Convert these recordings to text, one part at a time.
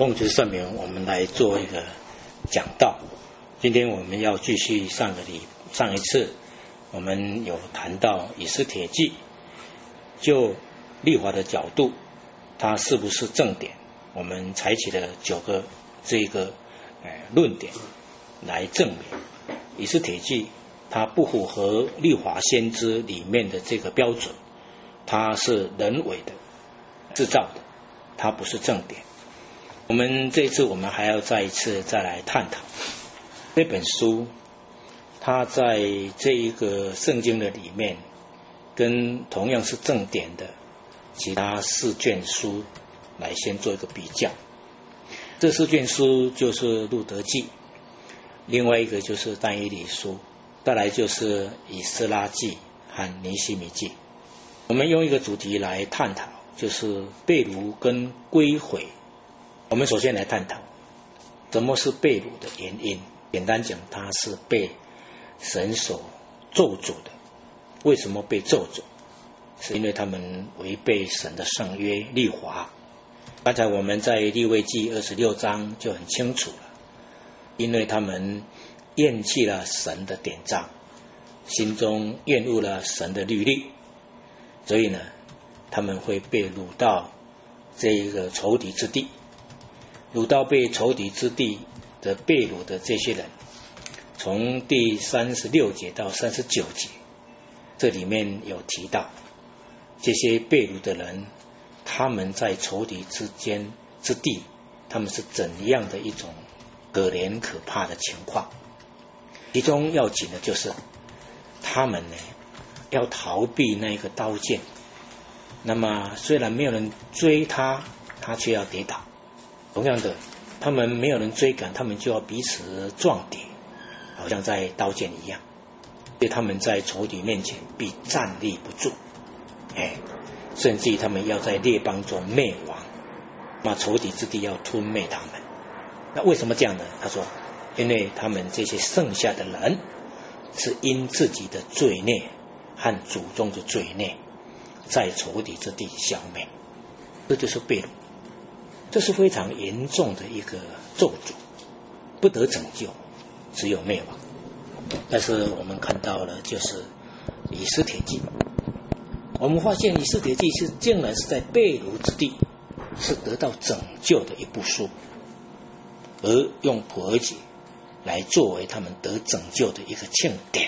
奉主圣名，我们来做一个讲道。今天我们要继续上一次我们有谈到以斯帖记，就律法的角度，它是不是正典？我们采取了9个这个论点来证明以斯帖记它不符合律法先知里面的这个标准，它是人为的制造的，它不是正典。我们这一次我们还要再来探讨这本书，它在这一个圣经的里面跟同样是正典的其他4卷书来先做一个比较。这4卷书就是路德记，另外一个就是但以理书，再来就是以斯拉记和尼希米记。我们用一个主题来探讨，就是被掳跟归回。我们首先来探讨什么是被掳的原因。简单讲，它是被神所咒诅的。为什么被咒诅？是因为他们违背神的圣约律法。刚才我们在利未记26章就很清楚了，因为他们厌弃了神的典章，心中厌恶了神的律例，所以呢，他们会被掳到这个仇敌之地。掳到被仇敌之地的被掳的这些人，从第36节到39节，这里面有提到这些被掳的人，他们在仇敌之地，他们是怎样的一种可怜可怕的情况。其中要紧的就是他们呢要逃避那个刀剑，那么虽然没有人追他，他却要跌倒。同样的，他们没有人追赶，他们就要彼此撞跌，好像在刀剑一样，所以他们在仇敌面前必站立不住，甚至于他们要在列邦中灭亡，那仇敌之地要吞灭他们。那为什么这样呢？他说，因为他们这些剩下的人是因自己的罪孽和祖宗的罪孽，在仇敌之地消灭。这就是被掳，这是非常严重的一个咒诅，不得拯救，只有灭亡。但是我们看到了，就是以斯帖记，我们发现以斯帖记竟然是在被掳之地是得到拯救的一部书，而用普珥节来作为他们得拯救的一个庆典。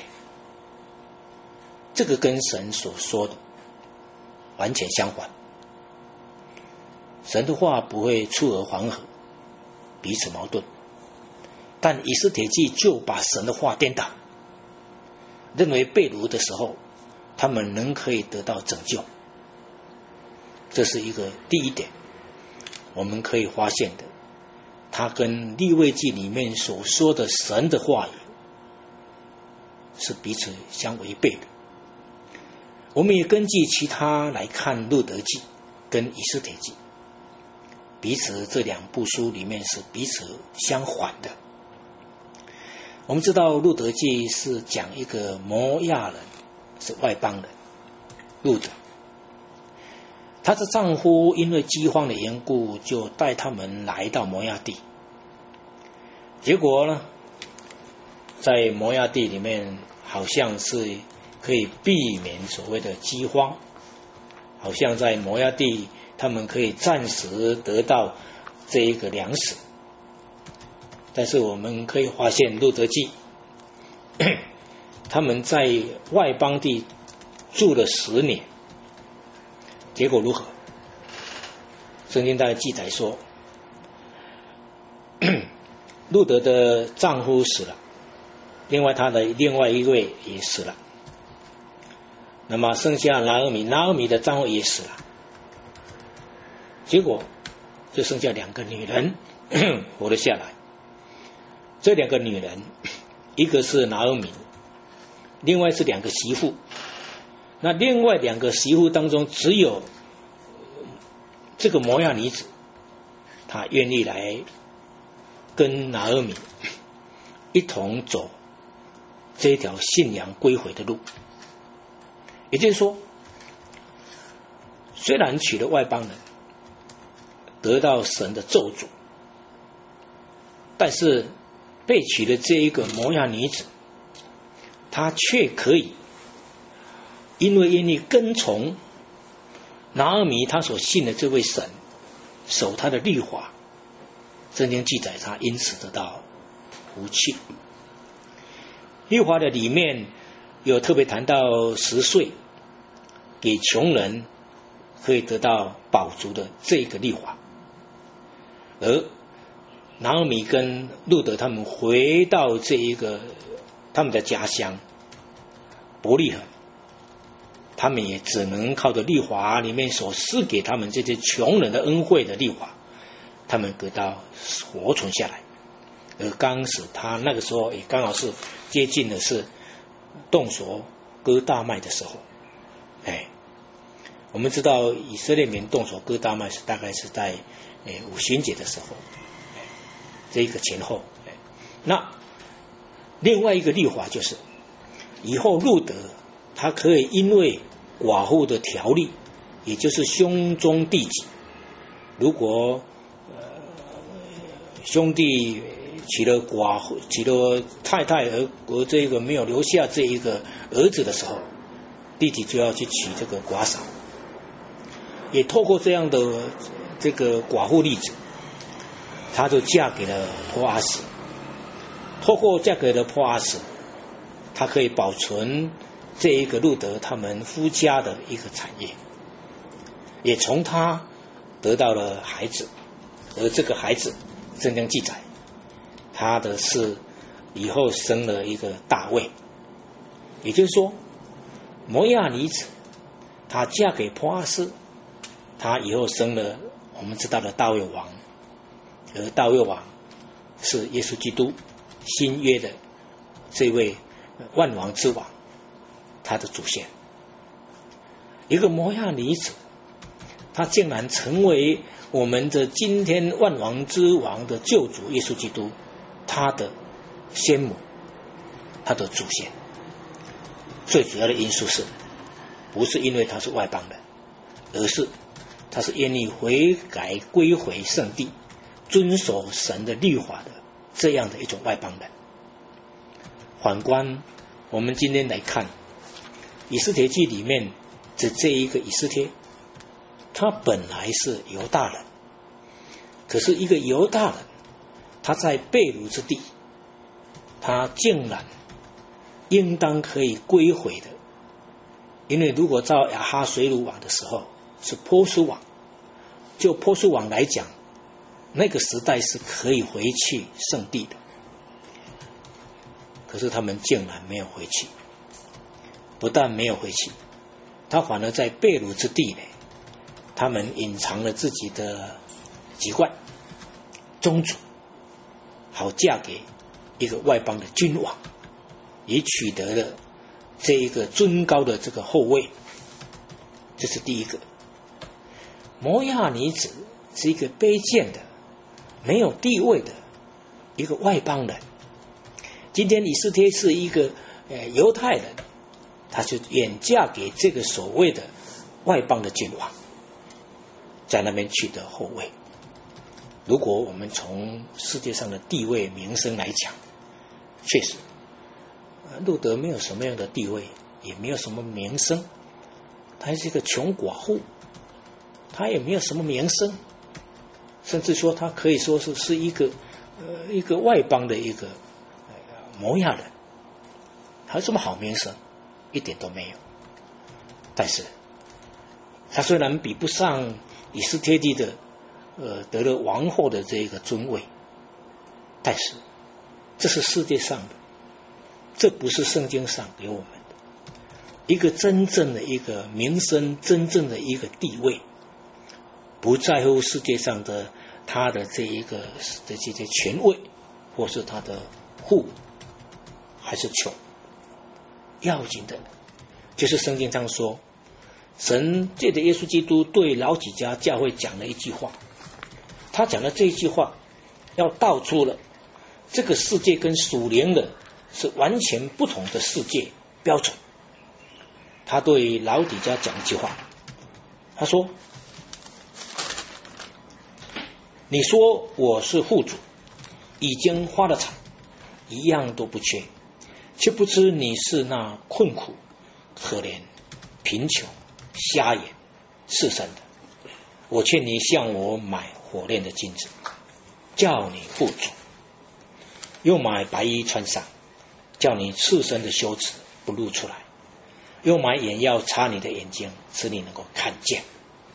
这个跟神所说的完全相反。神的话不会出尔反尔，彼此矛盾，但以斯帖记就把神的话颠倒，认为被掳的时候他们能可以得到拯救。这是一个第一点我们可以发现的，它跟利未记里面所说的神的话语是彼此相违背的。我们也根据其他来看路德记跟以斯帖记，彼此这2部书里面是彼此相反的。我们知道路德记是讲一个摩亚人，是外邦人，路德，她的丈夫因为饥荒的缘故，就带他们来到摩亚地。结果呢，在摩亚地里面好像是可以避免所谓的饥荒，好像在摩亚地他们可以暂时得到这一个粮食。但是我们可以发现路德记他们在外邦地住了10年，结果如何？圣经大概记载说，路德的丈夫死了，另外他的另外一位也死了，那么剩下拿俄米的丈夫也死了，结果就剩下2个女人活了下来。这2个女人，一个是拿俄米，另外是2个媳妇。那另外2个媳妇当中，只有这个摩亚女子，她愿意来跟拿俄米一同走这条信仰归回的路。也就是说，虽然娶了外邦人，得到神的咒诅， 但是被娶的这一个摩押女子，她却可以因为愿意跟从拿俄米她所信的这位神，守她的律法，圣经记载她因此得到福气。律法的里面有特别谈到10岁给穷人可以得到饱足的这个律法，而拿俄米跟路德他们回到这一个他们的家乡伯利恒，他们也只能靠着律法里面所赐给他们这些穷人的恩惠的律法，他们得到活存下来。而当时他那个时候也刚好是接近的是动手割大麦的时候。我们知道以色列民动手割大麦是大概是在五旬节的时候，这一个前后。那另外一个律法就是以后路德他可以因为寡妇的条例，也就是兄终弟及，如果兄弟娶了寡妇，娶了太太而这个没有留下这一个儿子的时候，弟弟就要去娶这个寡嫂。也透过这样的这个寡妇例子，她就嫁给了波阿斯。透过嫁给了波阿斯，她可以保存这一个路德他们夫家的一个产业，也从他得到了孩子。而这个孩子圣经记载他的是以后生了一个大卫，也就是说摩押女子她嫁给波阿斯，她以后生了我们知道的大卫王，而大卫王是耶稣基督新约的这位万王之王，他的祖先。一个摩押女子，她竟然成为我们的今天万王之王的救主耶稣基督他的先母，他的祖先。最主要的因素是不是因为他是外邦人，而是他是愿意悔改归回圣地，遵守神的律法的这样的一种外邦人。反观我们今天来看以斯帖记里面的这一个以斯帖，他本来是犹大人，可是一个犹大人他在被掳之地，他竟然应当可以归回的。因为如果照亚哈随鲁王的时候是波斯王，就波斯王来讲，那个时代是可以回去圣地的，可是他们竟然没有回去。不但没有回去，他反而在被掳之地呢，他们隐藏了自己的籍贯宗族，好嫁给一个外邦的君王，也取得了这一个尊高的这个后位。这是第一个。摩押女子是一个卑贱的没有地位的一个外邦人。今天以斯帖是一个犹太人，他就远嫁给这个所谓的外邦的君王，在那边取得后位。如果我们从世界上的地位名声来讲，确实路德没有什么样的地位，也没有什么名声，他是一个穷寡妇，他也没有什么名声，甚至说他可以说是一个外邦的一个摩押人，还有什么好名声？一点都没有。但是他虽然比不上以斯帖记的得了王后的这个尊位，但是这是世界上的，这不是圣经上给我们的一个真正的一个名声，真正的一个地位，不在乎世界上的他的这些权位，或是他的富还是穷，要紧的就是圣经上说，神借着耶稣基督对老几家教会讲了一句话，他讲的这一句话要道出了这个世界跟属灵的是完全不同的世界标准。他对老底家讲一句话，他说，你说我是富足， 已经发了财，一样都不缺，却不知你是那困苦、可怜、贫穷、瞎眼、赤身的。我劝你向我买火炼的金子，叫你富足；又买白衣穿上，叫你赤身的羞耻不露出来；又买眼药擦你的眼睛，使你能够看见。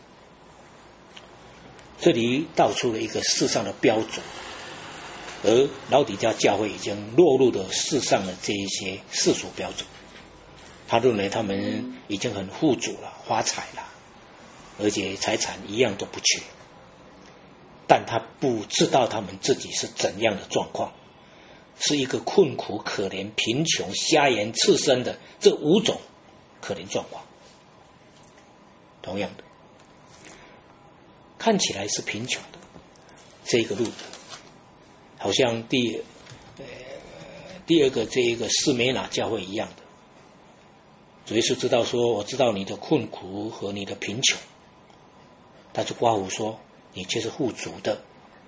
这里道出了一个世上的标准，而老底嘉教会已经落入了世上的这一些世俗标准。他认为他们已经很富足了，发财了，而且财产一样都不缺，但他不知道他们自己是怎样的状况，是一个困苦、可怜、贫穷、瞎眼、赤身的这5种可怜状况。同样的，看起来是贫穷的这个路德，好像第二个这一个士美拿教会一样的，主耶稣知道说，我知道你的困苦和你的贫穷，但是刮胡说你却是富足的，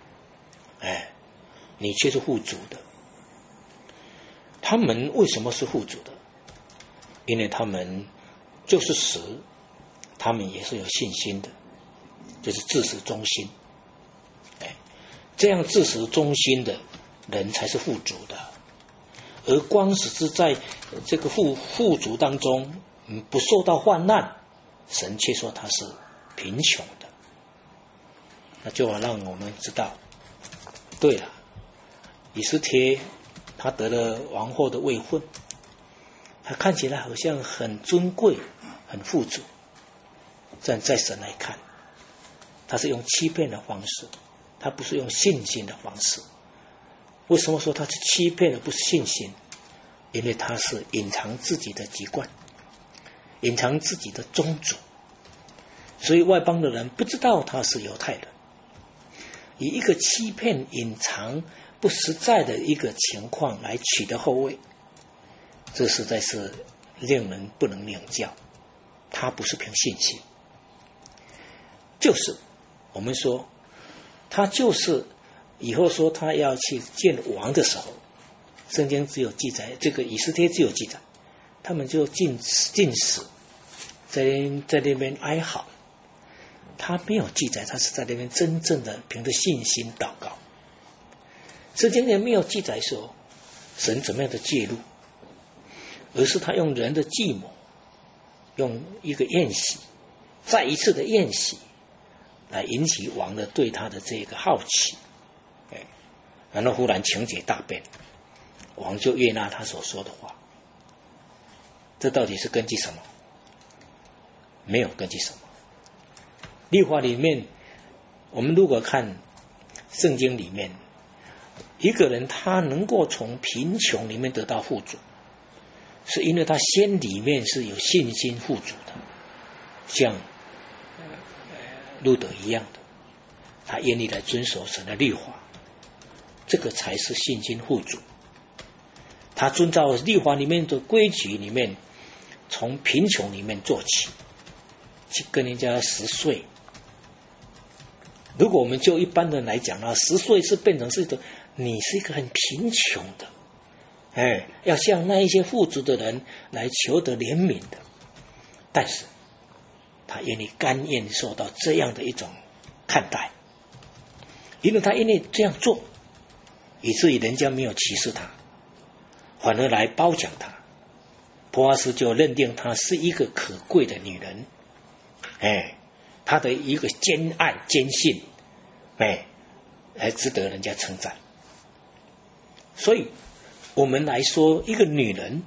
你却是富足的。他们为什么是富足的？因为他们就是死，他们也是有信心的，就是自始忠心。这样自始忠心的人才是富足的，而光是在这个富足当中，不受到患难，神却说他是贫穷的。那就要让我们知道，对了，以斯帖他得了王后的未婚，他看起来好像很尊贵、很富足，但在神来看，他是用欺骗的方式，他不是用信心的方式。为什么说他是欺骗而不是信心？因为他是隐藏自己的籍贯，隐藏自己的宗族，所以外邦的人不知道他是犹太人，以一个欺骗、隐藏、不实在的一个情况来取得后位，这实在是令人不能领教。他不是凭信心，就是我们说他就是以后说他要去见王的时候，圣经只有记载，这个以斯帖只有记载，他们就进食，在那边哀嚎，他没有记载他是在那边真正的凭着信心祷告。圣经也没有记载说神怎么样的介入，而是他用人的计谋，用一个宴席，再一次的宴席来引起王的对他的这个好奇，然后忽然情节大变，王就悦纳他所说的话。这到底是根据什么？没有根据什么。律法里面，我们如果看圣经里面，一个人他能够从贫穷里面得到富足，是因为他心里面是有信心富足的，像路德一样的，他愿意来遵守神的律法，这个才是信心富足。他遵照律法里面的规矩里面，从贫穷里面做起，去跟人家10岁。如果我们就一般人来讲呢，10岁是变成是一个你是一个很贫穷的，要向那一些富足的人来求得怜悯的，但是他愿意甘愿受到这样的一种看待，因为他愿意这样做，以至于人家没有歧视他，反而来褒奖他。波阿斯就认定她是一个可贵的女人，她的一个坚爱坚信，还值得人家称赞。所以我们来说，一个女人，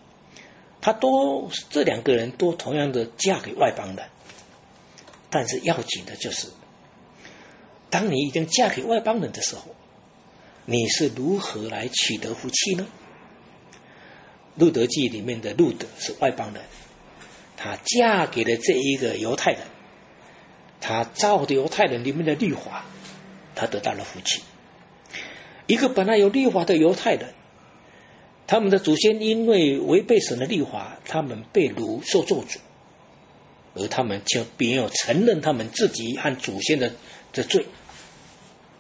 这2个人都同样的嫁给外邦人，但是要紧的就是，当你已经嫁给外邦人的时候，你是如何来取得福气呢？路德记里面的路德是外邦人，她嫁给了这一个犹太人，她照着犹太人里面的律法，她得到了福气。一个本来有律法的犹太人，他们的祖先因为违背神的律法，他们被掳受咒诅，而他们就没有承认他们自己和祖先的罪，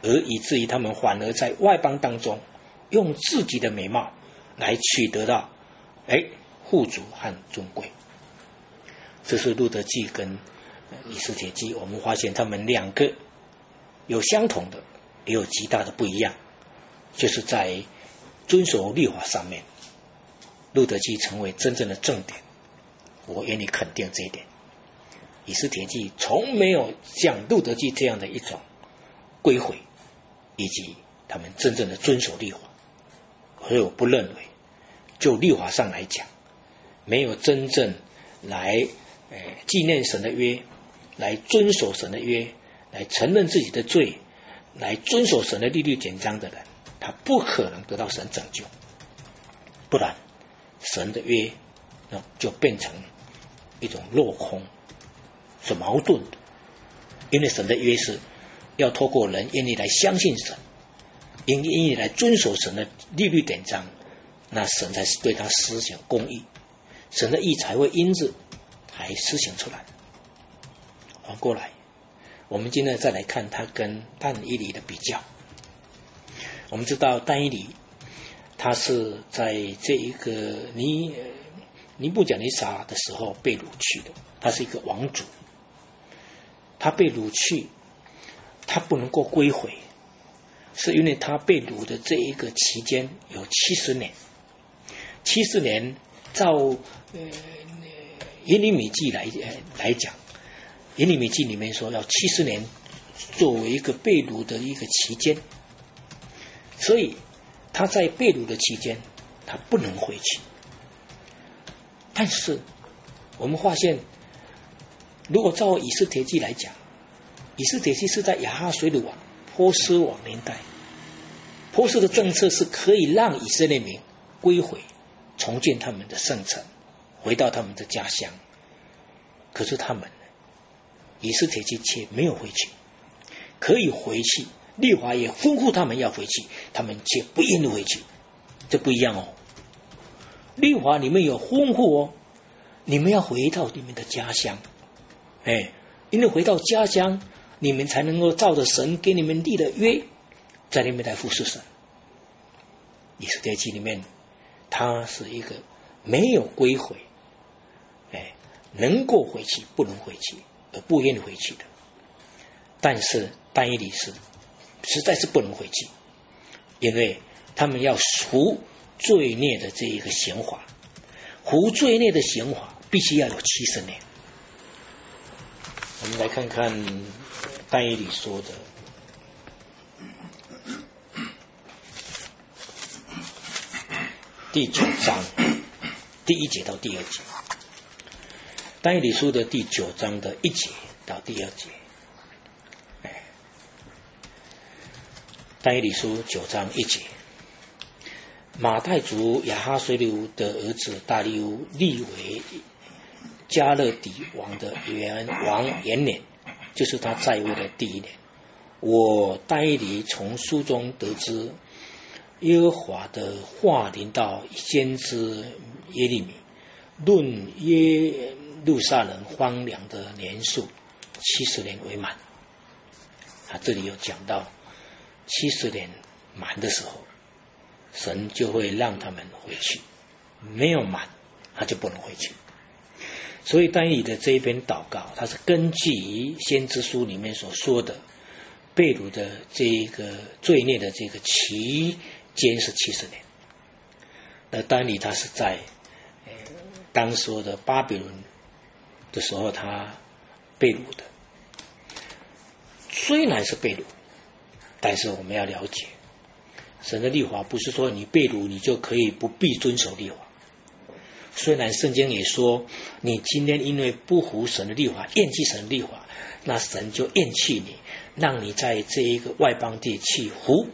而以至于他们反而在外邦当中用自己的美貌来取得到富足和尊贵。这是路德记跟以斯帖记，我们发现他们两个有相同的，也有极大的不一样，就是在遵守律法上面，路德记成为真正的正典，我愿意肯定这一点。以斯帖记从没有像路德记这样的一种归回，以及他们真正的遵守律法。所以我不认为就律法上来讲，没有真正来纪念神的约，来遵守神的约，来承认自己的罪，来遵守神的律例典章的人，他不可能得到神拯救。不然神的约就变成一种落空，是矛盾的。因为神的约是要透过人愿意来相信神，愿意来遵守神的律例典章，那神才是对他施行公义，神的义才会因此才施行出来。反过来，我们今天再来看他跟但以理的比较。我们知道但以理他是在这一个尼布甲尼撒的时候被掳去的，他是一个王族，他被掳去，他不能够归回，是因为他被掳的这一个期间有70年。70年照耶利米记来讲，耶利米记里面说要70年作为一个被掳的一个期间，所以他在被掳的期间他不能回去。但是我们发现，如果照以斯帖记来讲，以斯帖记是在亚哈随鲁王波斯王年代，波斯的政策是可以让以色列民归回，重建他们的圣城，回到他们的家乡。可是他们以斯帖记却没有回去，可以回去，律法也吩咐他们要回去，他们却不愿意回去。这不一样哦，律法里面有吩咐哦，你们要回到你们的家乡，因为回到家乡，你们才能够照着神给你们立的约，在那边来服侍神。以斯帖记里面，他是一个没有归回，能够回去不能回去，而不愿意回去的。但是但以理实在是不能回去，因为他们要赎罪孽的这一个刑罚，赎罪孽的刑罚必须要有70年。我们来看看但以理说的第9章第1节到第2节，但以理书的第9章的1节到第2节。但以理书9章1节，马代族亚哈随鲁的儿子大利乌立为加勒底王的王元年，就是他在位的第1年。我但以理从书中得知，耶和华的话临到先知耶利米，论耶路撒冷荒凉的年数70年为满。这里有讲到70年满的时候，神就会让他们回去，没有满他就不能回去。所以但以理的这一篇祷告，他是根据先知书里面所说的被掳的这一个罪孽的这个期间是70年。那但以理他是在当时的巴比伦的时候他被掳的，虽然是被掳，但是我们要了解，神的律法不是说你被掳你就可以不必遵守律法。虽然圣经也说，你今天因为不服神的律法，厌弃神的律法，那神就厌弃你，让你在这一个外邦地去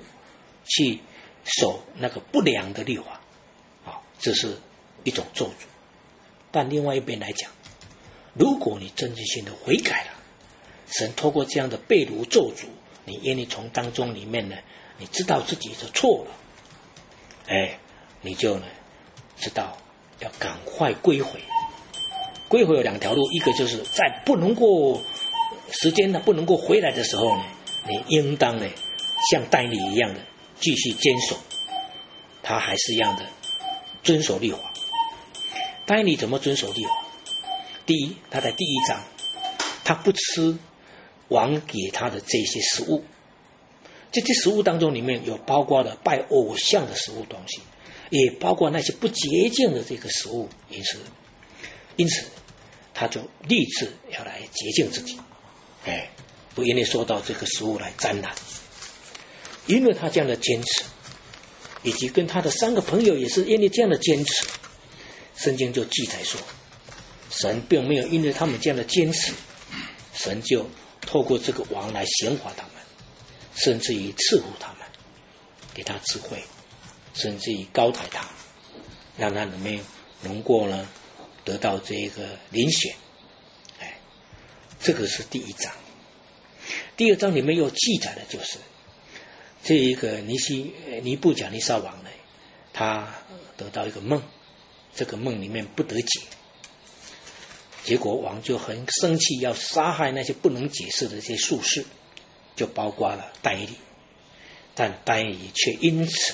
守那个不良的律法，这是一种咒诅。但另外一边来讲，如果你真心的悔改了，神透过这样的被掳咒诅，你愿意从当中里面呢，你知道自己的错了，你就呢知道要赶快归回。归回有2条路，一个就是在不能够时间呢不能够回来的时候呢，你应当呢像但以理一样的继续坚守，他还是一样的遵守律法。但以理怎么遵守律法？第一，他在第一章，他不吃王给他的这些食物，这些食物当中里面有包括了拜偶像的食物东西，也包括那些不洁净的这个食物因此他就立志要来洁净自己，不因为受到这个食物来沾染。因为他这样的坚持，以及跟他的3个朋友也是因为这样的坚持，圣经就记载说，神并没有因为他们这样的坚持，神就透过这个王来刑罚他们，甚至于赐福他们，给他智慧，甚至于高抬他，让他能够呢得到这个遴选。这个是第一章。第二章里面又记载的就是这一个尼布甲尼撒王呢，他得到一个梦，这个梦里面不得解，结果王就很生气，要杀害那些不能解释的这些术士，就包括了但以理，但但以理却因此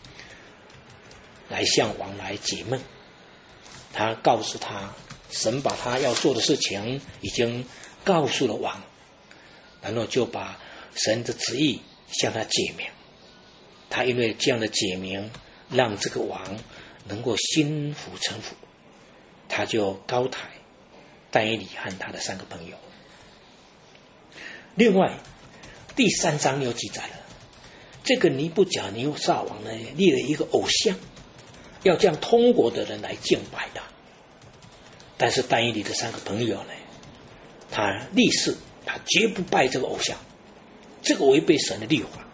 来向王来解梦。他告诉他，神把他要做的事情已经告诉了王，然后就把神的旨意向他解明。他因为这样的解明，让这个王能够心服诚服，他就高抬但以理和他的3个朋友。另外第3章又记载了，这个尼布甲尼撒王呢立了一个偶像，要将通国的人来敬拜他。但是但以理的3个朋友呢，他立誓他绝不拜这个偶像，这个违背神的律法。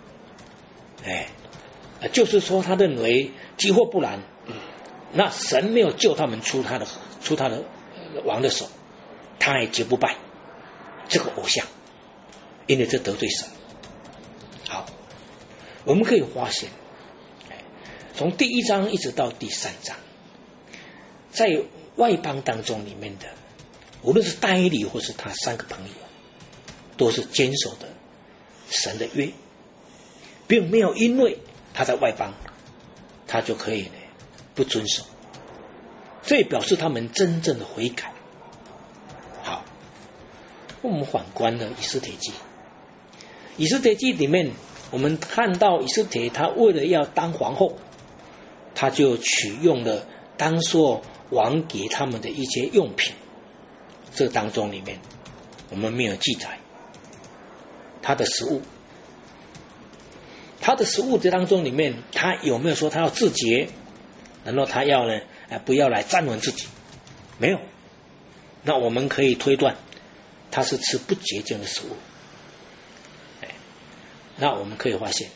就是说他认为即或不然，那神没有救他们出他的王的手，他也绝不拜这个偶像，因为这得罪神。好，我们可以发现，从第1章一直到第3章，在外邦当中里面的，无论是但以理或是他3个朋友，都是坚守的神的约，并没有因为他在外邦，他就可以呢不遵守，这也表示他们真正的悔改。好，我们反观了以斯帖记，以斯帖记里面，我们看到以斯帖他为了要当皇后，他就取用了当时王给他们的一些用品，这当中里面我们没有记载他的食物。他的食物这当中里面，他有没有说他要自洁，然后他要呢不要来沾染自己？没有。那我们可以推断他是吃不洁净的食物。那我们可以发现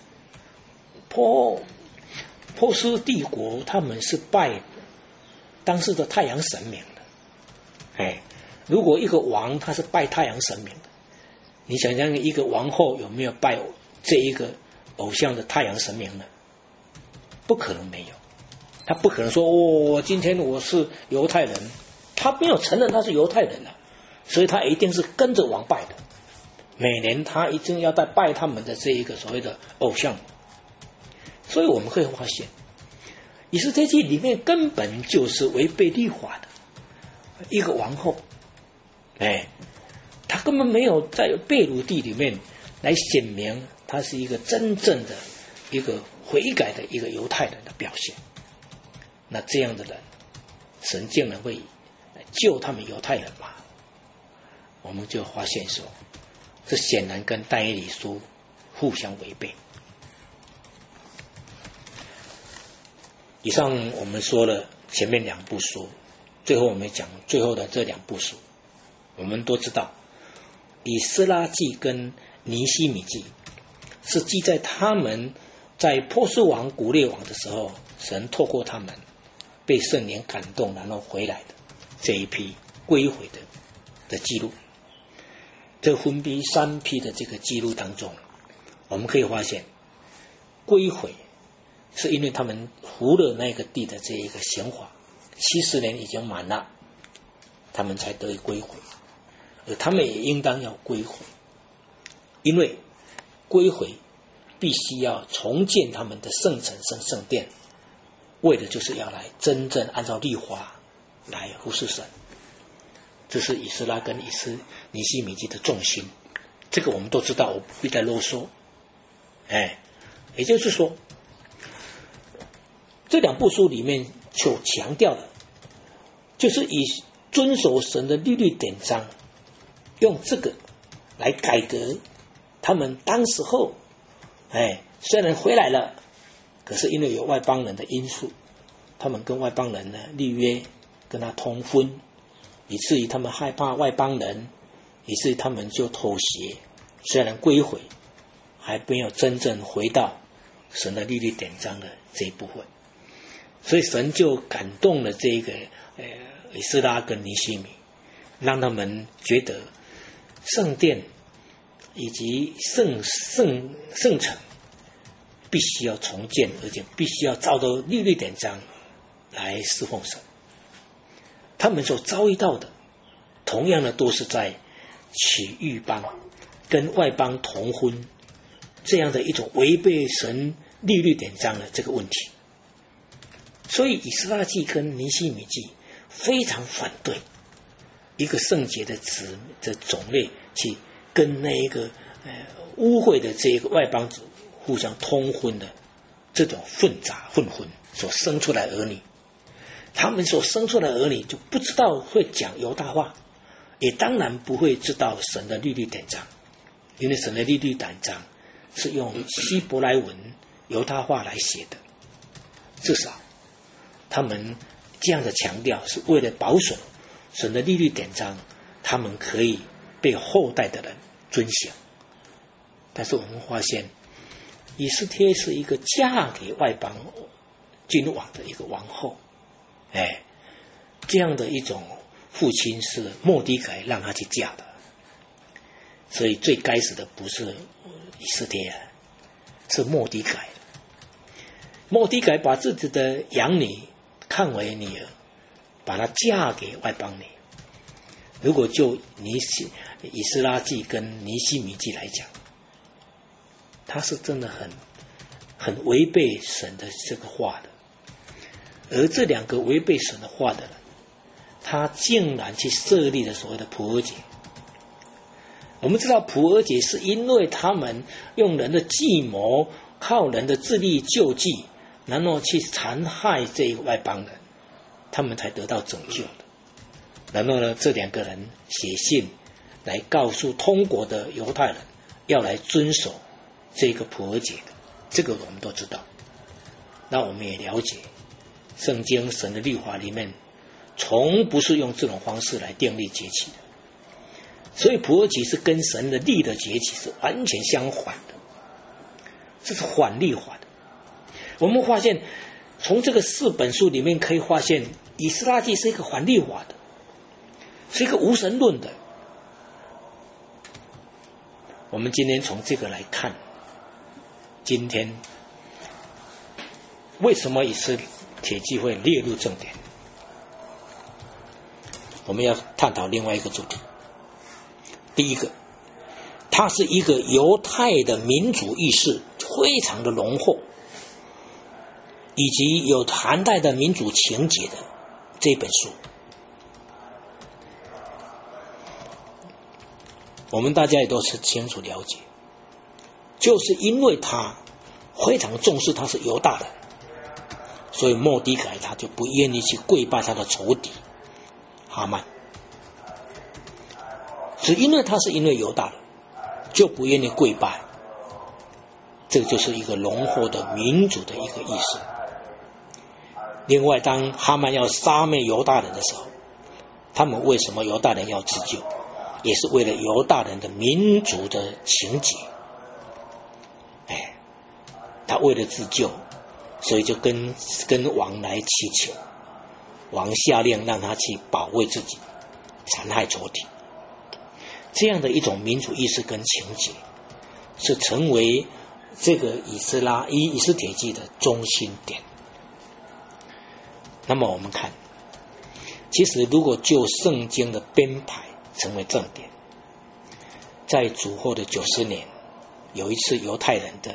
波斯帝国他们是拜当时的太阳神明的。如果一个王他是拜太阳神明的，你想想一个王后有没有拜这一个偶像的太阳神明呢？不可能没有。他不可能说今天我是犹太人，他没有承认他是犹太人，所以他一定是跟着王拜的。每年他一定要拜他们的这一个所谓的偶像。所以我们可以发现，以斯帖记里面根本就是违背律法的一个王后。他根本没有在被掳地里面来显明他是一个真正的一个悔改的一个犹太人的表现。那这样的人，神竟然会救他们犹太人吗？我们就发现说，这显然跟但以理书互相违背。以上我们说了前面2部书，最后我们讲最后的这2部书。我们都知道以斯拉记跟尼希米记是记在他们在波斯王古列王的时候，神透过他们被圣灵感动然后回来的这一批归回的记录。这分别3批的这个记录当中，我们可以发现归回是因为他们服了那个地的这一个刑罚70年已经满了，他们才得以归回。而他们也应当要归回，因为归回必须要重建他们的圣城圣殿，为的就是要来真正按照律法来服侍神。这是以斯拉跟尼希米记的重心，这个我们都知道，我不必再啰嗦。也就是说，这两部书里面所强调的，就是以遵守神的律例典章，用这个来改革他们当时候，虽然回来了，可是因为有外邦人的因素，他们跟外邦人呢立约，跟他通婚，以至于他们害怕外邦人，以至于他们就妥协，虽然归回，还没有真正回到神的律例典章的这一部分。所以神就感动了这个以斯拉跟尼希米，让他们觉得圣殿以及圣城必须要重建，而且必须要照着律例典章来侍奉神。他们所遭遇到的，同样的都是在娶异邦、跟外邦同婚这样的一种违背神律例典章的这个问题。所以以斯拉记跟尼希米记非常反对一个圣洁的种类去跟那一个污秽的这个外邦子互相通婚的这种混婚所生出来儿女，他们所生出来的儿女就不知道会讲犹大话，也当然不会知道神的律例典章，因为神的律例典章是用希伯来文犹大话来写的。至少他们这样的强调是为了保守神的律例典章，他们可以被后代的人遵行。但是我们发现以斯帖是一个嫁给外邦君王的一个王后，这样的一种父亲是末底改让他去嫁的，所以最该死的不是以斯帖，是末底改。末底改把自己的养女看为女儿，把她嫁给外邦女。如果就以斯拉记跟尼希米记来讲，他是真的很违背神的这个话的。而这两个违背神的话的人，他竟然去设立了所谓的普珥节。我们知道普珥节是因为他们用人的计谋，靠人的自力救济，然后去残害这个外邦人，他们才得到拯救的。然后呢，这两个人写信来告诉通国的犹太人要来遵守这个普珥节的，这个我们都知道。那我们也了解圣经神的律法里面从不是用这种方式来订立节期的，所以普珥节是跟神的立的节期是完全相反的，这是反律法的。我们发现从这个4本书里面可以发现，以斯拉记是一个反律法的，是一个无神论的。我们今天从这个来看，今天为什么以斯帖记会列入正典？我们要探讨另外一个主题。第一个，它是一个犹太的民族意识非常的浓厚，以及有汉代的民族情结的这本书。我们大家也都是清楚了解，就是因为他非常重视他是犹大人，所以末底改他就不愿意去跪拜他的仇敌哈曼，只因为他是因为犹大人，就不愿意跪拜。这个就是一个浓厚的民族的一个意识。另外，当哈曼要杀灭犹大人的时候，他们为什么犹大人要自救？也是为了犹大人的民族的情结。他为了自救，所以就跟王来祈求，王下令让他去保卫自己，残害仇敌。这样的一种民族意识跟情结，是成为这个以斯帖记的中心点。那么我们看，其实如果就圣经的编排成为正典，在主后的90年，有一次犹太人的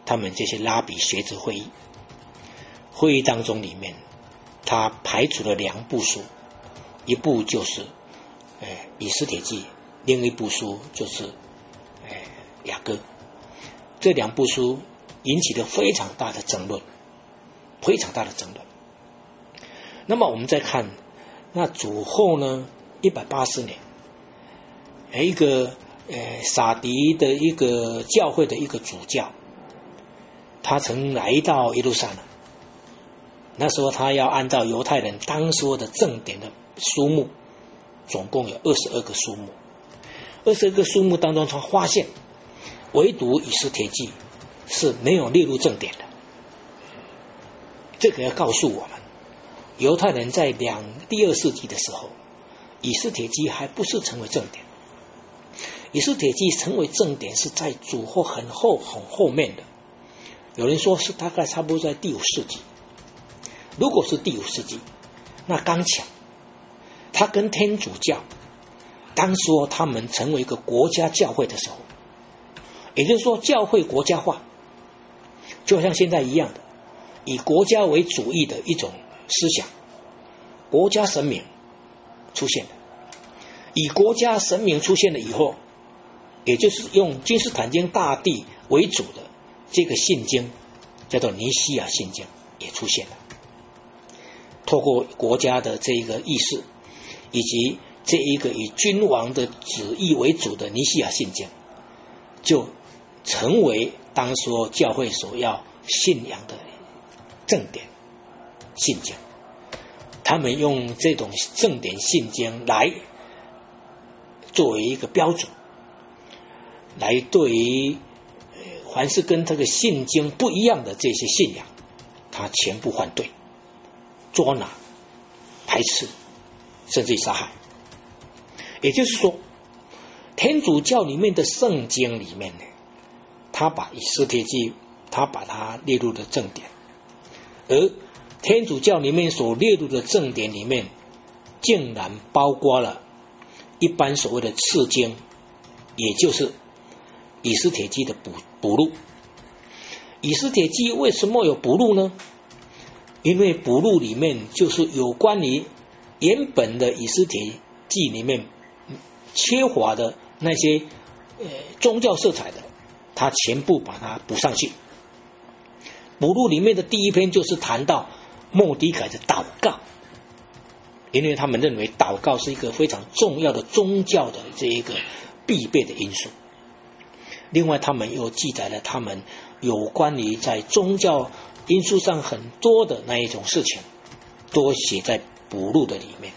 他们这些拉比学者会议。会议当中里面，他排除了2部书，一部就是以斯帖记，另一部书就是雅歌。这2部书引起了非常大的争论，非常大的争论。那么我们再看，那主后呢180年，一个撒狄的一个教会的一个主教，他曾来到耶路撒冷。那时候他要按照犹太人当时的正典的书目，总共有22个书目。22个书目当中，他发现唯独以斯帖记是没有列入正典的。这个要告诉我们，犹太人在第2世纪的时候，以斯帖记还不是成为正典。以斯帖记成为正典是在主后很后面的，有人说是大概差不多在第5世纪。如果是第5世纪，那刚巧他跟天主教当说他们成为一个国家教会的时候，也就是说教会国家化，就像现在一样的，以国家为主义的一种思想，国家神明出现了。以国家神明出现了以后，也就是用君士坦丁大帝为主的这个信经，叫做尼西亚信经也出现了。透过国家的这个意识，以及这一个以君王的旨意为主的尼西亚信经，就成为当时教会所要信仰的正典信经。他们用这种正典信经来作为一个标准，来对于凡是跟这个信经不一样的这些信仰，他全部反对、捉拿、排斥，甚至杀害。也就是说，天主教里面的圣经里面呢，他把以斯帖记他把它列入了正典，而天主教里面所列入的正典里面，竟然包括了一般所谓的次经，也就是以斯帖记的补录。以斯帖记为什么有补录呢？因为补录里面就是有关于原本的以斯帖记里面缺乏的那些宗教色彩的，他全部把它补上去。补录里面的第一篇就是谈到末底改的祷告，因为他们认为祷告是一个非常重要的宗教的这一个必备的因素。另外他们又记载了他们有关于在宗教因素上很多的那一种事情，都写在补录的里面。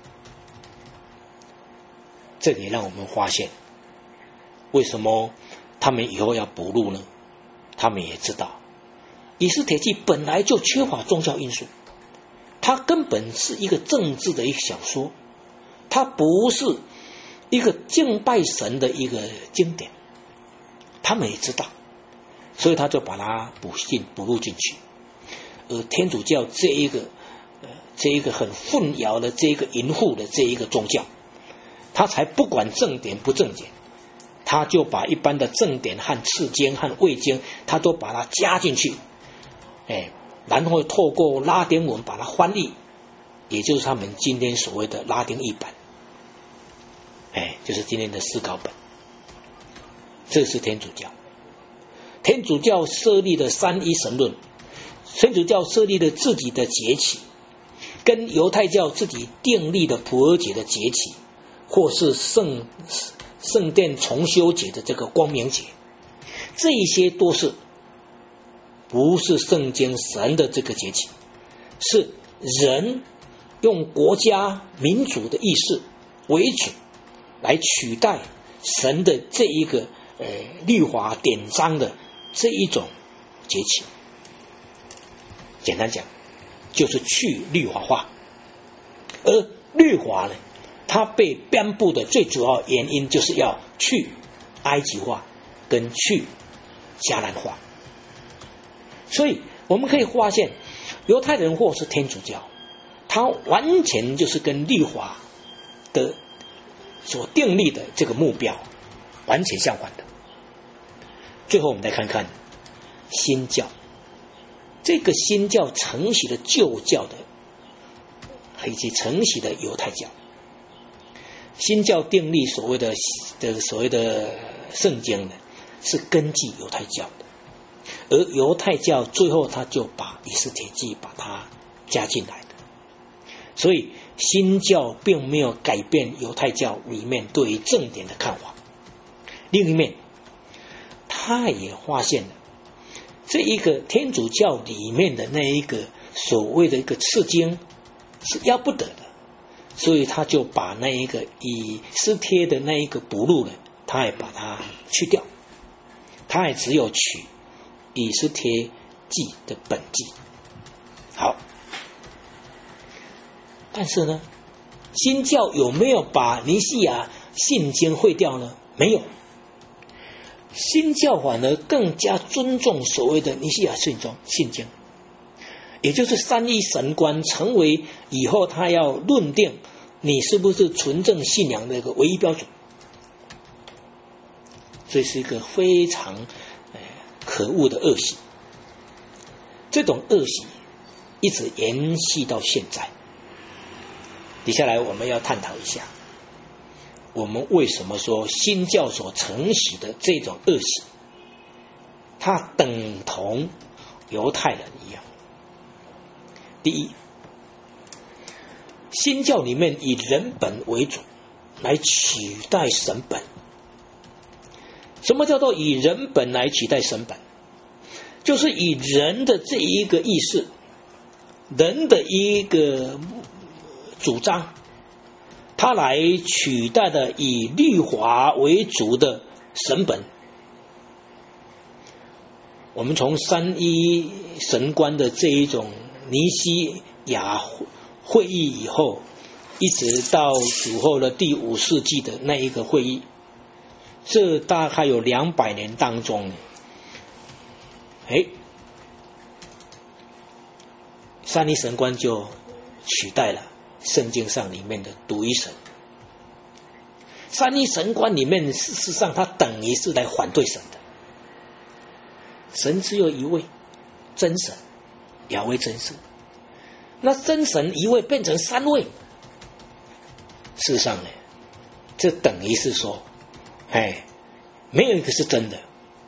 这里让我们发现，为什么他们以后要补录呢？他们也知道以斯帖记本来就缺乏宗教因素，它根本是一个政治的一个小说，它不是一个敬拜神的一个经典，他们也知道，所以他就把它补录进去。而天主教这一个很混淆的这一个淫妇的这一个宗教，他才不管正典不正典，他就把一般的正典和次经和卫经，他都把它加进去，然后透过拉丁文把它翻译，也就是他们今天所谓的拉丁译版，就是今天的思稿本。这是天主教。天主教设立的三一神论，天主教设立了自己的节期，跟犹太教自己订立的普尔节的节期，或是圣殿重修节的这个光明节，这一些都是不是圣经神的这个节期，是人用国家民主的意识为主来取代神的这一个律法典章的这一种节期。简单讲，就是去律法化。而律法呢，它被颁布的最主要原因就是要去埃及化跟去迦南化。所以我们可以发现，犹太人或是天主教，它完全就是跟律法的所订立的这个目标完全相反的。最后我们再看看新教。这个新教承袭了旧教的，以及承袭的犹太教。新教订立所谓的圣经呢，是根据犹太教的，而犹太教最后他就把以斯帖记把它加进来的。所以新教并没有改变犹太教里面对于正典的看法。另一面，他也发现了这一个天主教里面的那一个所谓的一个次经是要不得的，所以他就把那一个以斯帖的那一个补录呢，他也把它去掉，他也只有取以斯帖记的本纪。好，但是呢，新教有没有把尼西亚信经废掉呢？没有。新教反而更加尊重所谓的尼西亚信经，也就是三一神观成为以后他要论定你是不是纯正信仰的一个唯一标准。这是一个非常可恶的恶习，这种恶习一直延续到现在。接下来我们要探讨一下，我们为什么说新教所承袭的这种恶习，它等同犹太人一样。第一，新教里面以人本为主来取代神本。什么叫做以人本来取代神本？就是以人的这一个意识，人的一个主张，它来取代的以律法为主的神本。我们从三一神观的这一种尼西亚会议以后，一直到主后的第5世纪的那一个会议，这大概有200年当中，三一神观就取代了圣经上里面的独一神。三一神观里面事实上它等于是来反对神的，神只有一位真神，亚威真神。那真神一位变成3位，事实上呢，这等于是说没有一个是真的，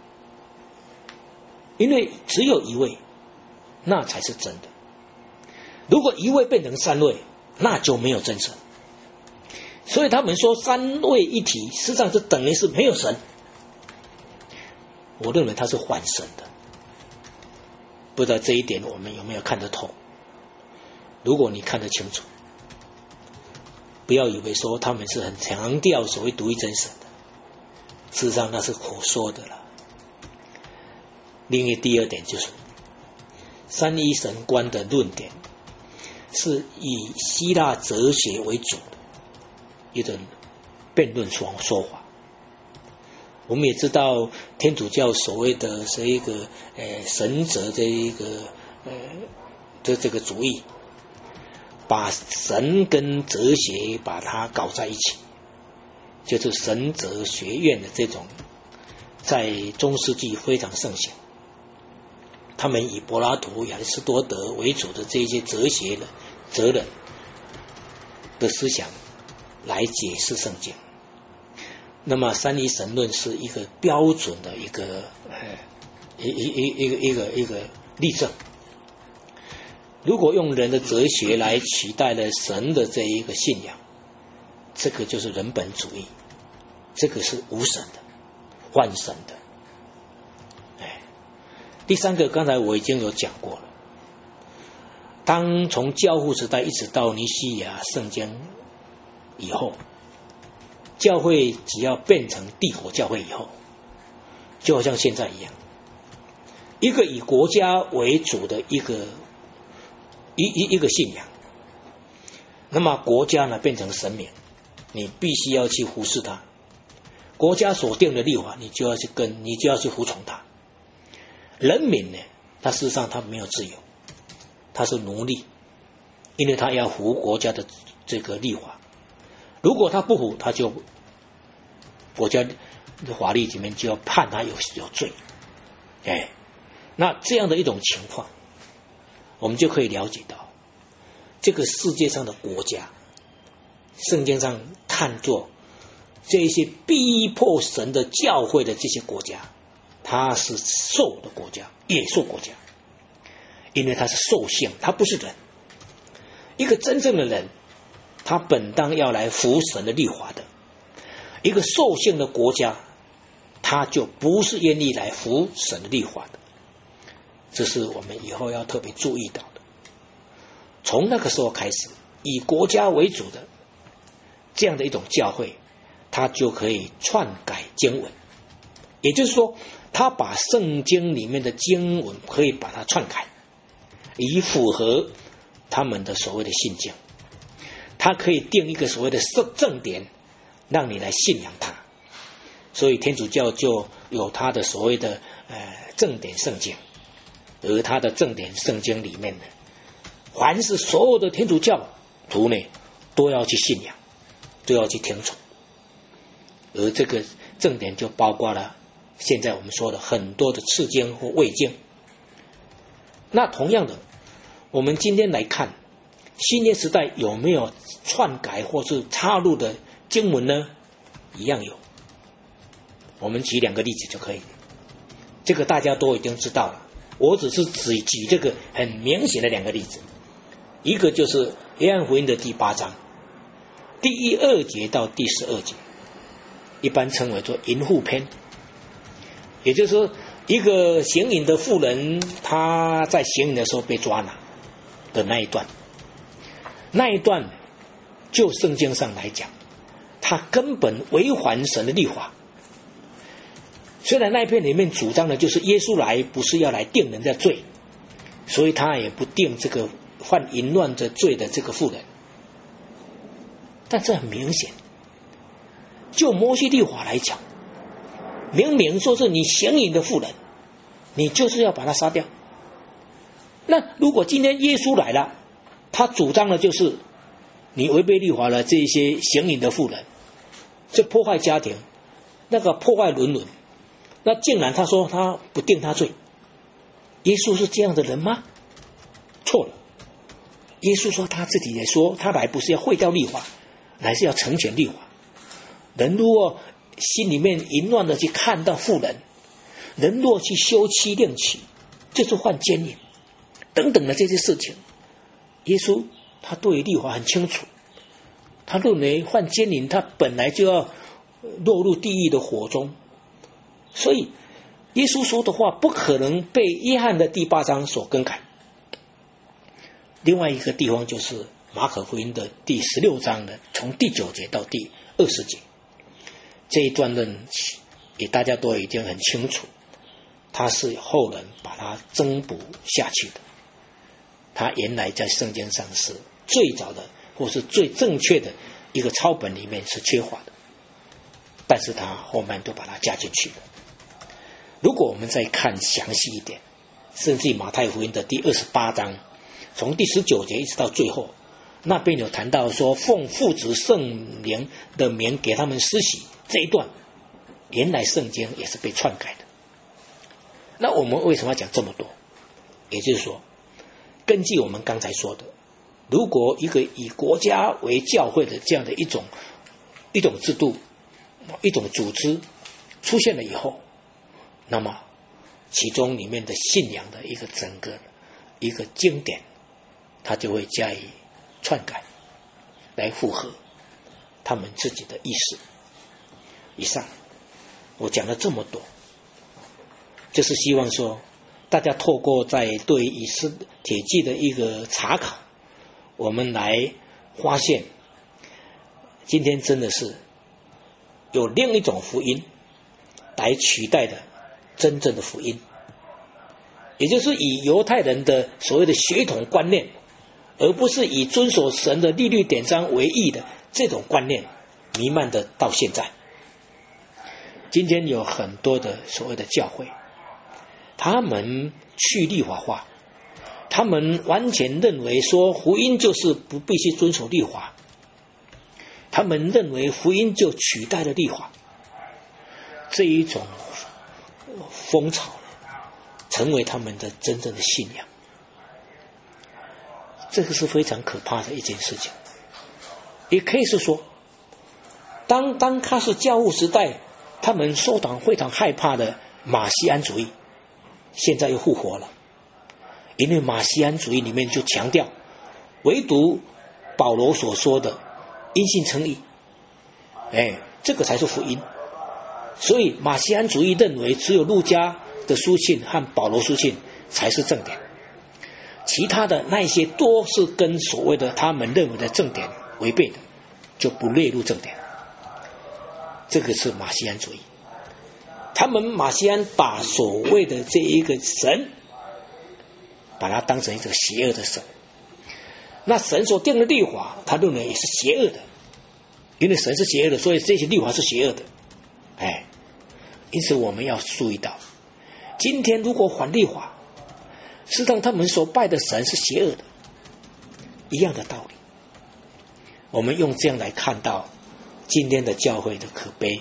因为只有一位，那才是真的。如果一位变成3位，那就没有真神。所以他们说3位一体，事实上是等于是没有神。我认为他是反神的，不知道这一点我们有没有看得透。如果你看得清楚，不要以为说他们是很强调所谓独一真神的，事实上那是胡说的了。第二点就是三一神观的论点是以希腊哲学为主的一种辩论说法。我们也知道天主教所谓的是一个神哲的一个这个主义，把神跟哲学把它搞在一起，就是神哲学院的这种在中世纪非常盛行。他们以柏拉图、亚里士多德为主的这些哲学的哲人的思想来解释圣经。那么三一神论是一个标准的一个例证。如果用人的哲学来取代了神的这一个信仰，这个就是人本主义，这个是无神的、幻神的。第三个，刚才我已经有讲过了。当从教父时代一直到尼西亚圣经以后，教会只要变成帝国教会以后，就好像现在一样，一个以国家为主的一个信仰，那么国家呢变成神明，你必须要去服侍它。国家所定的律法，你就要去跟，你就要去服从它。人民呢，他事实上他没有自由，他是奴隶，因为他要服国家的这个律法。如果他不服，他就国家的法律里面就要判他有罪。 那这样的一种情况，我们就可以了解到，这个世界上的国家，圣经上看作这一些逼迫神的教会的这些国家，它是兽的国家，野兽国家，因为它是兽性，它不是人。一个真正的人，他本当要来服神的律法的。一个兽性的国家，他就不是愿意来服神的律法的。这是我们以后要特别注意到的。从那个时候开始，以国家为主的这样的一种教会，他就可以篡改经文，也就是说，他把圣经里面的经文可以把它篡改，以符合他们的所谓的信经。他可以定一个所谓的正典，让你来信仰他。所以天主教就有他的所谓的正典圣经，而他的正典圣经里面呢，凡是所有的天主教徒呢，都要去信仰，都要去听从。而这个正典就包括了现在我们说的很多的次经或卫经。那同样的，我们今天来看新约时代有没有篡改或是插入的经文呢？一样有。我们举2个例子就可以，这个大家都已经知道了，我只是举这个很明显的2个例子。一个就是约翰福音的第8章第2节到第12节，一般称为做淫妇篇，也就是说一个行淫的妇人，她在行淫的时候被抓拿的那一段。那一段就圣经上来讲，他根本违反神的律法。虽然那一篇里面主张的就是耶稣来不是要来定人的罪，所以他也不定这个犯淫乱的罪的这个妇人，但这很明显，就摩西律法来讲，明明说是你行淫的妇人，你就是要把他杀掉。那如果今天耶稣来了，他主张的就是你违背律法了这些行淫的妇人，这破坏家庭，那个破坏伦伦，那竟然他说他不定他罪。耶稣是这样的人吗？错了。耶稣说他自己也说，他来不是要废掉律法，乃是要成全律法。人如果心里面淫乱的去看到妇人，人若去休妻另娶，就是犯奸淫等等的这些事情，耶稣他对于律法很清楚，他认为犯奸淫他本来就要落入地狱的火中，所以耶稣说的话不可能被约翰的第8章所更改。另外一个地方就是马可福音的第16章的从第9节到第20节，这一段论也大家都已经很清楚，他是后人把它增补下去的。他原来在圣经上是最早的或是最正确的一个抄本里面是缺乏的，但是他后面都把它加进去了。如果我们再看详细一点，甚至马太福音的第28章从第19节一直到最后，那边有谈到说奉父子圣灵的名给他们施洗，这一段原来圣经也是被篡改的。那我们为什么要讲这么多？也就是说，根据我们刚才说的，如果一个以国家为教会的这样的一种制度、一种组织出现了以后，那么其中里面的信仰的一个整个一个经典，它就会加以篡改，来符合他们自己的意识。以上我讲了这么多，就是希望说大家透过在对以斯帖记的一个查考，我们来发现今天真的是有另一种福音来取代的真正的福音，也就是以犹太人的所谓的血统观念，而不是以遵守神的律律典章为义的这种观念弥漫的到现在。今天有很多的所谓的教会，他们去律法化，他们完全认为说福音就是不必须遵守律法，他们认为福音就取代了律法。这一种风潮成为他们的真正的信仰。这个是非常可怕的一件事情。也可以是说，当喀什教父时代他们非常害怕的马西安主义，现在又复活了。因为马西安主义里面就强调，唯独保罗所说的因信称义，这个才是福音。所以马西安主义认为只有路加的书信和保罗书信才是正典，其他的那些都是跟所谓的他们认为的正典违背的，就不列入正典。这个是马西安主义。他们马西安把所谓的这一个神，把它当成一个邪恶的神。那神所定的律法，他认为也是邪恶的，因为神是邪恶的，所以这些律法是邪恶的。因此我们要注意到，今天如果反律法，是让他们所拜的神是邪恶的，一样的道理。我们用这样来看到今天的教会的可悲。